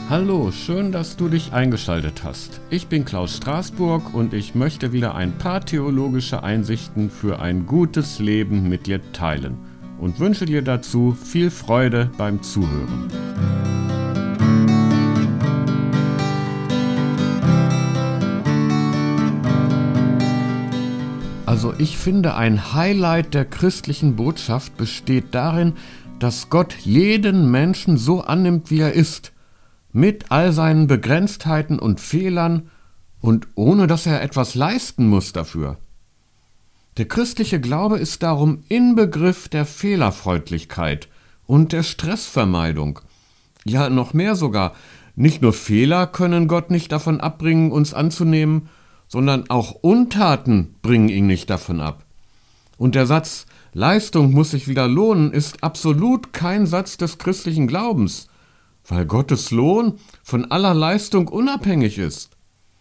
Hallo, schön, dass du dich eingeschaltet hast. Ich bin Klaus Straßburg und ich möchte wieder ein paar theologische Einsichten für ein gutes Leben mit dir teilen und wünsche dir dazu viel Freude beim Zuhören. Also ich finde, ein Highlight der christlichen Botschaft besteht darin, dass Gott jeden Menschen so annimmt, wie er ist, mit all seinen Begrenztheiten und Fehlern und ohne dass er etwas leisten muss dafür. Der christliche Glaube ist darum Inbegriff der Fehlerfreundlichkeit und der Stressvermeidung. Ja, noch mehr sogar. Nicht nur Fehler können Gott nicht davon abbringen, uns anzunehmen, sondern auch Untaten bringen ihn nicht davon ab. Und der Satz, Leistung muss sich wieder lohnen, ist absolut kein Satz des christlichen Glaubens, weil Gottes Lohn von aller Leistung unabhängig ist.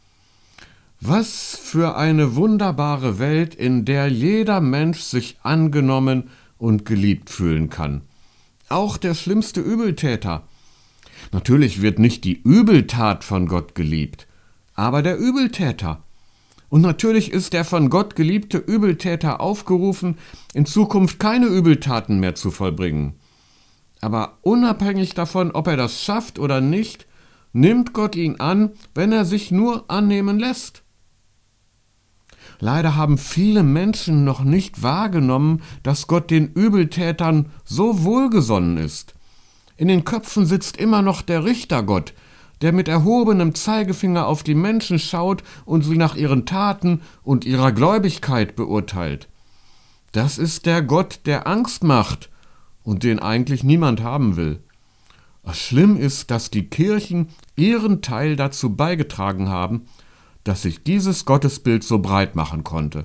Was für eine wunderbare Welt, in der jeder Mensch sich angenommen und geliebt fühlen kann. Auch der schlimmste Übeltäter. Natürlich wird nicht die Übeltat von Gott geliebt, aber der Übeltäter. Und natürlich ist der von Gott geliebte Übeltäter aufgerufen, in Zukunft keine Übeltaten mehr zu vollbringen. Aber unabhängig davon, ob er das schafft oder nicht, nimmt Gott ihn an, wenn er sich nur annehmen lässt. Leider haben viele Menschen noch nicht wahrgenommen, dass Gott den Übeltätern so wohlgesonnen ist. In den Köpfen sitzt immer noch der Richtergott, der mit erhobenem Zeigefinger auf die Menschen schaut und sie nach ihren Taten und ihrer Gläubigkeit beurteilt. Das ist der Gott, der Angst macht und den eigentlich niemand haben will. Schlimm ist, dass die Kirchen ihren Teil dazu beigetragen haben, dass sich dieses Gottesbild so breit machen konnte.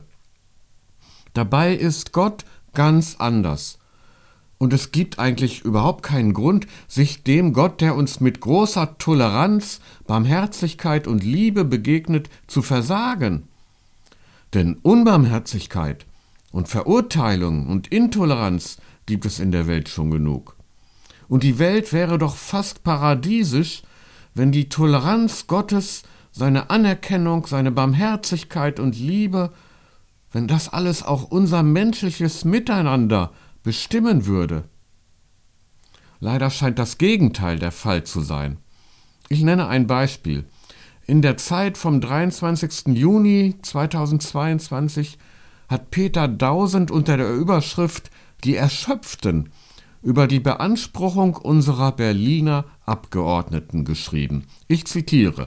Dabei ist Gott ganz anders. Und es gibt eigentlich überhaupt keinen Grund, sich dem Gott, der uns mit großer Toleranz, Barmherzigkeit und Liebe begegnet, zu versagen. Denn Unbarmherzigkeit und Verurteilung und Intoleranz gibt es in der Welt schon genug. Und die Welt wäre doch fast paradiesisch, wenn die Toleranz Gottes, seine Anerkennung, seine Barmherzigkeit und Liebe, wenn das alles auch unser menschliches Miteinander bestimmen würde. Leider scheint das Gegenteil der Fall zu sein. Ich nenne ein Beispiel. In der Zeit vom 23. Juni 2022 hat Peter Dausend unter der Überschrift Die Erschöpften über die Beanspruchung unserer Berliner Abgeordneten geschrieben. Ich zitiere: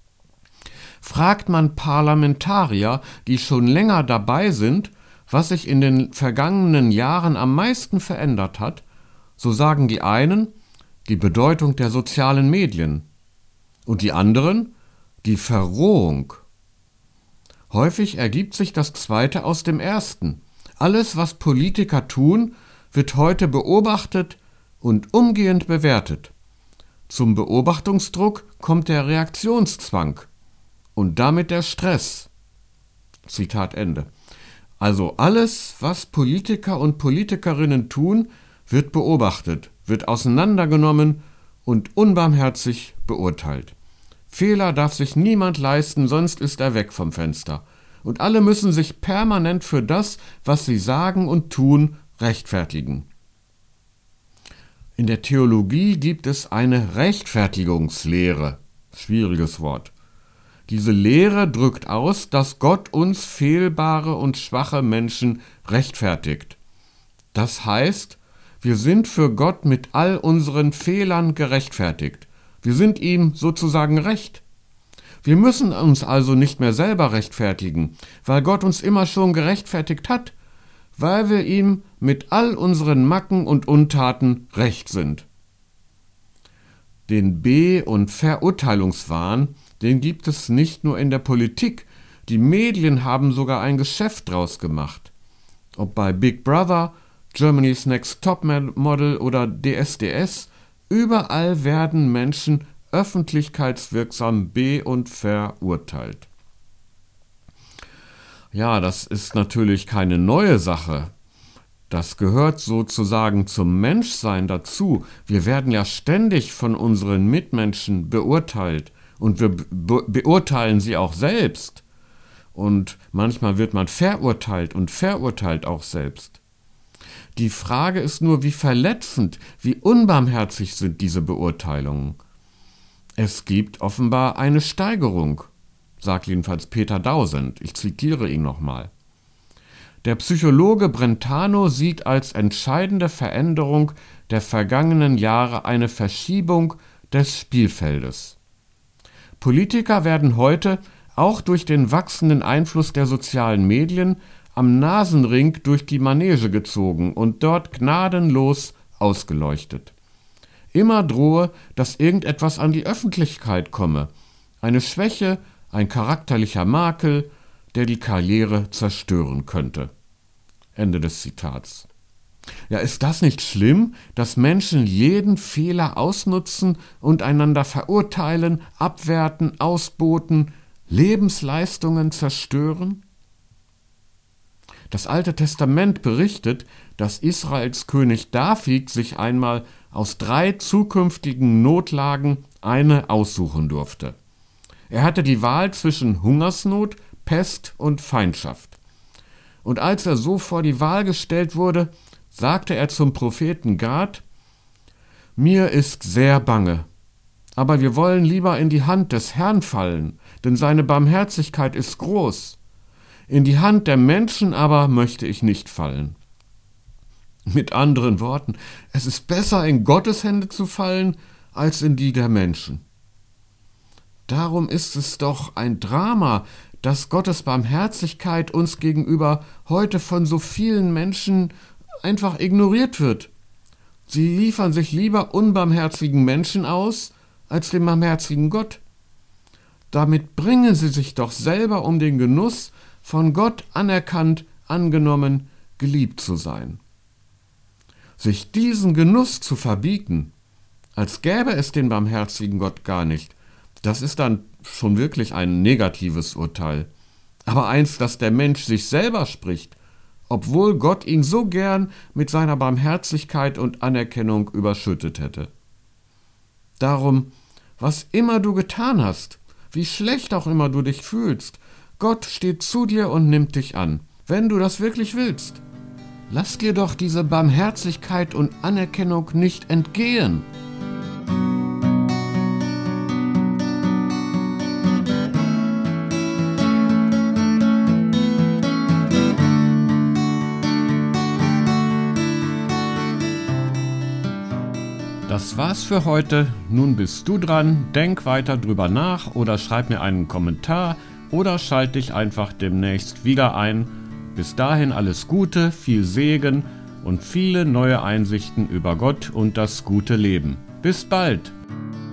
Fragt man Parlamentarier, die schon länger dabei sind, was sich in den vergangenen Jahren am meisten verändert hat, so sagen die einen, die Bedeutung der sozialen Medien und die anderen, die Verrohung. Häufig ergibt sich das Zweite aus dem Ersten. Alles, was Politiker tun, wird heute beobachtet und umgehend bewertet. Zum Beobachtungsdruck kommt der Reaktionszwang und damit der Stress. Zitat Ende. Also alles, was Politiker und Politikerinnen tun, wird beobachtet, wird auseinandergenommen und unbarmherzig beurteilt. Fehler darf sich niemand leisten, sonst ist er weg vom Fenster. Und alle müssen sich permanent für das, was sie sagen und tun, rechtfertigen. In der Theologie gibt es eine Rechtfertigungslehre. Schwieriges Wort. Diese Lehre drückt aus, dass Gott uns fehlbare und schwache Menschen rechtfertigt. Das heißt, wir sind für Gott mit all unseren Fehlern gerechtfertigt. Wir sind ihm sozusagen recht. Wir müssen uns also nicht mehr selber rechtfertigen, weil Gott uns immer schon gerechtfertigt hat, weil wir ihm mit all unseren Macken und Untaten recht sind. Den Be- und Verurteilungswahn, den gibt es nicht nur in der Politik, die Medien haben sogar ein Geschäft draus gemacht. Ob bei Big Brother, Germany's Next Top Model oder DSDS, überall werden Menschen öffentlichkeitswirksam be- und verurteilt. Ja, das ist natürlich keine neue Sache. Das gehört sozusagen zum Menschsein dazu. Wir werden ja ständig von unseren Mitmenschen beurteilt und wir beurteilen sie auch selbst. Und manchmal wird man verurteilt und verurteilt auch selbst. Die Frage ist nur, wie verletzend, wie unbarmherzig sind diese Beurteilungen. Es gibt offenbar eine Steigerung, sagt jedenfalls Peter Dausend. Ich zitiere ihn nochmal. Der Psychologe Brentano sieht als entscheidende Veränderung der vergangenen Jahre eine Verschiebung des Spielfeldes. Politiker werden heute auch durch den wachsenden Einfluss der sozialen Medien am Nasenring durch die Manege gezogen und dort gnadenlos ausgeleuchtet. Immer drohe, dass irgendetwas an die Öffentlichkeit komme, eine Schwäche, ein charakterlicher Makel, der die Karriere zerstören könnte. Ende des Zitats. Ja, ist das nicht schlimm, dass Menschen jeden Fehler ausnutzen und einander verurteilen, abwerten, ausboten, Lebensleistungen zerstören? Das Alte Testament berichtet, dass Israels König David sich einmal aus 3 zukünftigen Notlagen eine aussuchen durfte. Er hatte die Wahl zwischen Hungersnot, Pest und Feindschaft. Und als er so vor die Wahl gestellt wurde, sagte er zum Propheten Gad: Mir ist sehr bange, aber wir wollen lieber in die Hand des Herrn fallen, denn seine Barmherzigkeit ist groß. In die Hand der Menschen aber möchte ich nicht fallen. Mit anderen Worten, es ist besser, in Gottes Hände zu fallen, als in die der Menschen. Darum ist es doch ein Drama, dass Gottes Barmherzigkeit uns gegenüber heute von so vielen Menschen einfach ignoriert wird. Sie liefern sich lieber unbarmherzigen Menschen aus, als dem barmherzigen Gott. Damit bringen sie sich doch selber um den Genuss, von Gott anerkannt, angenommen, geliebt zu sein. Sich diesen Genuss zu verbieten, als gäbe es den barmherzigen Gott gar nicht, das ist dann schon wirklich ein negatives Urteil. Aber eins, das der Mensch sich selber spricht, obwohl Gott ihn so gern mit seiner Barmherzigkeit und Anerkennung überschüttet hätte. Darum, was immer du getan hast, wie schlecht auch immer du dich fühlst, Gott steht zu dir und nimmt dich an, wenn du das wirklich willst. Lass dir doch diese Barmherzigkeit und Anerkennung nicht entgehen. Das war's für heute. Nun bist du dran. Denk weiter drüber nach oder schreib mir einen Kommentar oder schalt dich einfach demnächst wieder ein. Bis dahin alles Gute, viel Segen und viele neue Einsichten über Gott und das gute Leben. Bis bald!